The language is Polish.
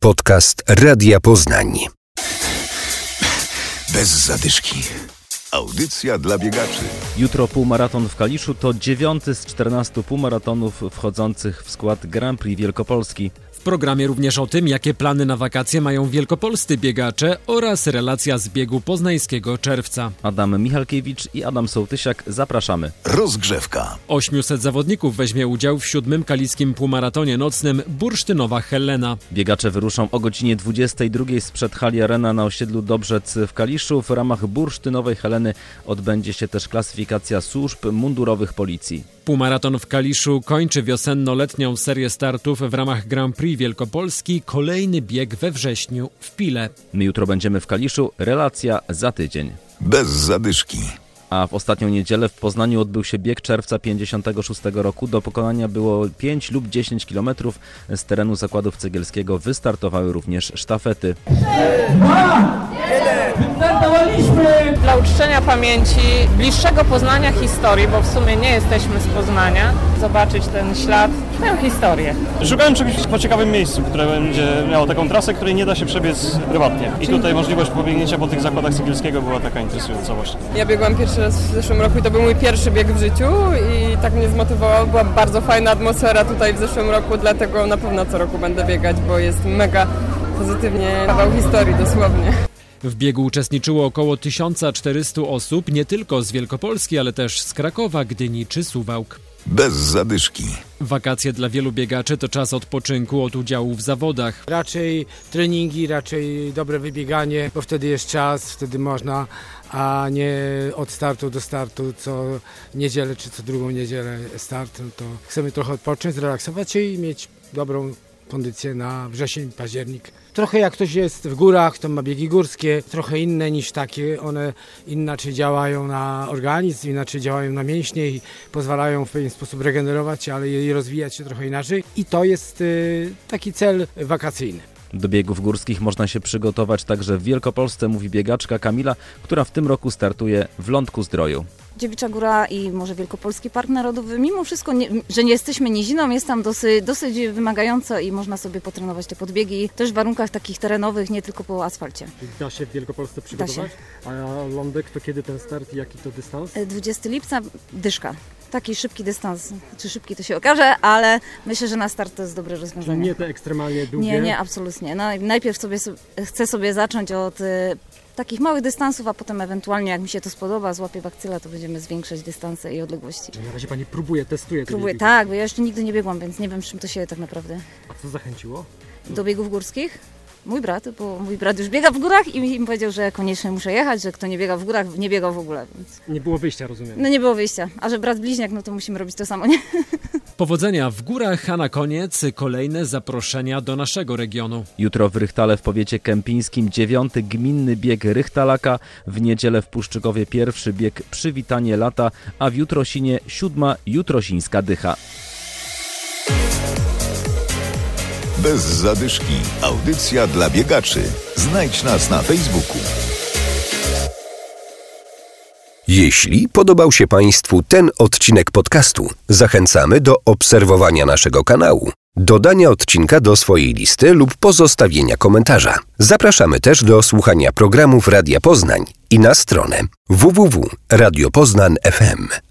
podcast Radia Poznań. Bez zadyszki. Audycja dla biegaczy. Jutro półmaraton w Kaliszu to 9. z 14 półmaratonów wchodzących w skład Grand Prix Wielkopolski. W programie również o tym, jakie plany na wakacje mają wielkopolscy biegacze oraz relacja z biegu poznańskiego czerwca. Adam Michalkiewicz i Adam Sołtysiak, zapraszamy. Rozgrzewka. 800 zawodników weźmie udział w 7. kaliskim półmaratonie nocnym Bursztynowa Helena. Biegacze wyruszą o godzinie 22 sprzed hali Arena na osiedlu Dobrzec w Kaliszu. W ramach Bursztynowej Heleny odbędzie się też klasyfikacja służb mundurowych policji. Półmaraton w Kaliszu kończy wiosenno-letnią serię startów w ramach Grand Prix Wielkopolski. Kolejny bieg we wrześniu w Pile. My jutro będziemy w Kaliszu, relacja za tydzień. Bez zadyszki. A w ostatnią niedzielę w Poznaniu odbył się bieg czerwca 56 roku. Do pokonania było 5 lub 10 km. Z terenu Zakładów Cegielskiego wystartowały również sztafety. 3, 2, 1. Wystartowaliśmy! Dla uczczenia pamięci, bliższego poznania historii, bo w sumie nie jesteśmy z Poznania, zobaczyć ten ślad, tę historię. Szukałem czegoś po ciekawym miejscu, które będzie miało taką trasę, której nie da się przebiec prywatnie. I tutaj możliwość pobiegnięcia po tych Zakładach Cegielskiego była taka interesująca właśnie. Ja biegłam pierwszy raz w zeszłym roku i to był mój pierwszy bieg w życiu i tak mnie zmotywowało. Była bardzo fajna atmosfera tutaj w zeszłym roku, dlatego na pewno co roku będę biegać, bo jest mega pozytywnie, kawał historii dosłownie. W biegu uczestniczyło około 1400 osób, nie tylko z Wielkopolski, ale też z Krakowa, Gdyni czy Suwałk. Bez zadyszki. Wakacje dla wielu biegaczy to czas odpoczynku od udziału w zawodach. Raczej treningi, raczej dobre wybieganie, bo wtedy jest czas, wtedy można, a nie od startu do startu, co niedzielę czy co drugą niedzielę start. To chcemy trochę odpocząć, zrelaksować się i mieć dobrą kondycję na wrzesień, październik. Trochę jak ktoś jest w górach, to ma biegi górskie, trochę inne niż takie. One inaczej działają na organizm, inaczej działają na mięśnie i pozwalają w pewien sposób regenerować się, ale i rozwijać się trochę inaczej. I to jest taki cel wakacyjny. Do biegów górskich można się przygotować także w Wielkopolsce, mówi biegaczka Kamila, która w tym roku startuje w Lądku-Zdroju. Dziewicza Góra i może Wielkopolski Park Narodowy, mimo wszystko, że nie jesteśmy niziną, jest tam dosyć wymagająco i można sobie potrenować te podbiegi, też w warunkach takich terenowych, nie tylko po asfalcie. Da się w Wielkopolsce przygotować? A Lądek to kiedy ten start i jaki to dystans? 20 lipca, Dyszka. Taki szybki dystans, czy szybki to się okaże, ale myślę, że na start to jest dobre rozwiązanie. Czyli nie te ekstremalnie długie? Nie, absolutnie. No, najpierw chcę sobie zacząć od takich małych dystansów, a potem ewentualnie, jak mi się to spodoba, złapię bakcyla, to będziemy zwiększać dystanse i odległości. Czyli na razie Pani próbuje, testuje? Próbuję, tak, bo ja jeszcze nigdy nie biegłam, więc nie wiem, czym to się tak naprawdę. A co zachęciło? Do biegów górskich? Mój brat, bo mój brat już biega w górach i mi powiedział, że koniecznie muszę jechać, że kto nie biega w górach, nie biegał w ogóle. Więc... Nie było wyjścia, rozumiem. No nie było wyjścia, a że brat bliźniak, no to musimy robić to samo, nie? Powodzenia w górach, a na koniec kolejne zaproszenia do naszego regionu. Jutro w Rychtale w powiecie kępińskim 9. gminny bieg Rychtalaka, w niedzielę w Puszczykowie pierwszy bieg Przywitanie Lata, a w Jutrosinie 7. Jutrosińska Dycha. Bez zadyszki. Audycja dla biegaczy. Znajdź nas na Facebooku. Jeśli podobał się Państwu ten odcinek podcastu, zachęcamy do obserwowania naszego kanału, dodania odcinka do swojej listy lub pozostawienia komentarza. Zapraszamy też do słuchania programów Radia Poznań i na stronę www.radiopoznań.fm.